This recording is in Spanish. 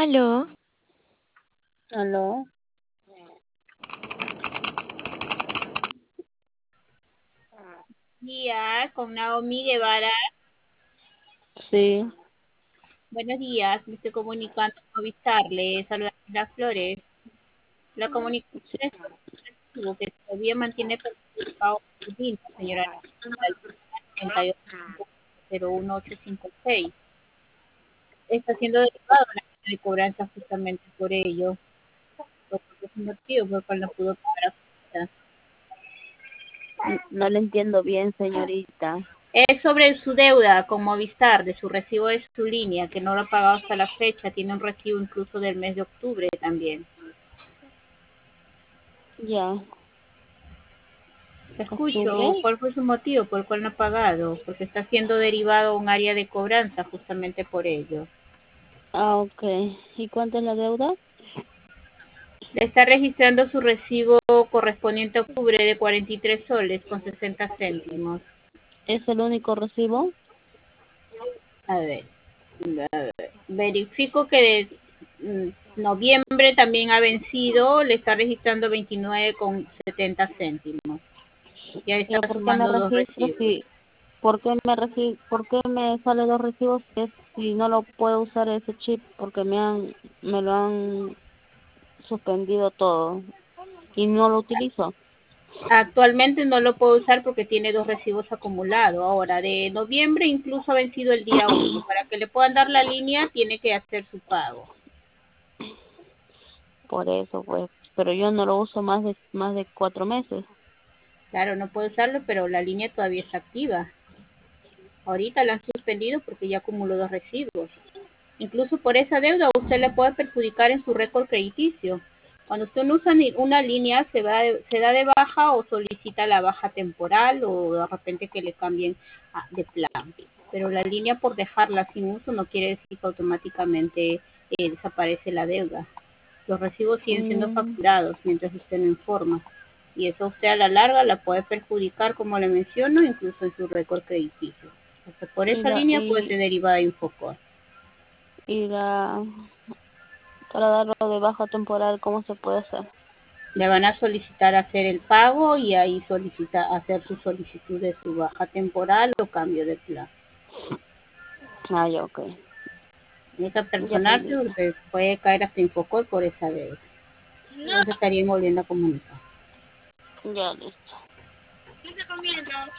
Aló, Aló, Días con Naomi Guevara. sí, Buenos días, me estoy comunicando con avisarle, saludar las flores. La comunicación sí, es recibo que todavía mantiene pendiente el pago de su línea, señora, al 98-01856. Está siendo derivado la línea de cobranza justamente por ello, porque es un motivo por el cual no pudo pagar a fecha. no le entiendo bien, señorita. Es sobre su deuda con Movistar, de su recibo de su línea, que no lo ha pagado hasta la fecha, tiene un recibo incluso del mes de octubre también. Ya, Te escucho. octubre. ¿Cuál fue su motivo por el cual no ha pagado? Porque está siendo derivado a un área de cobranza justamente por ello. Ah, ok. ¿Y cuánto es la deuda? Le está registrando su recibo correspondiente a octubre de 43 soles con 60 céntimos. ¿Es el único recibo? A ver, verifico que de noviembre también ha vencido, le está registrando 29 con 70 céntimos. Ya está ¿Ya por qué me sumando dos registro recibos. si, por qué me sale dos recibos si no lo puedo usar ese chip? Porque me lo han suspendido todo y no lo utilizo. Actualmente no lo puedo usar porque tiene dos recibos acumulados. Ahora, de noviembre incluso ha vencido el día 1. Para que le puedan dar la línea, tiene que hacer su pago. Por eso, pues, pero yo no lo uso más de 4 meses. Claro, no puede usarlo, pero la línea todavía está activa. Ahorita la han suspendido porque ya acumuló dos recibos. Incluso por esa deuda usted le puede perjudicar en su récord crediticio. Cuando usted no usa ni una línea, se da de baja o solicita la baja temporal o de repente que le cambien de plan. Pero la línea por dejarla sin uso no quiere decir que automáticamente desaparece la deuda. Los recibos siguen siendo Mm, facturados mientras usted no informa. Y eso a usted a la larga la puede perjudicar, como le menciono, incluso en su récord crediticio. Hasta por y esa la, línea puede ser y, derivada de Infocor. y la, para darlo de baja temporal, ¿cómo se puede hacer? Le van a solicitar hacer el pago y ahí solicita hacer su solicitud de su baja temporal o cambio de plan. Ah, ya, ok. Tiene que Ya, pues, personarse listo. porque puede caer hasta Infocor por esa deuda. No se estarían volviendo a comunicar. Ya, listo. ¿Qué se comiendo?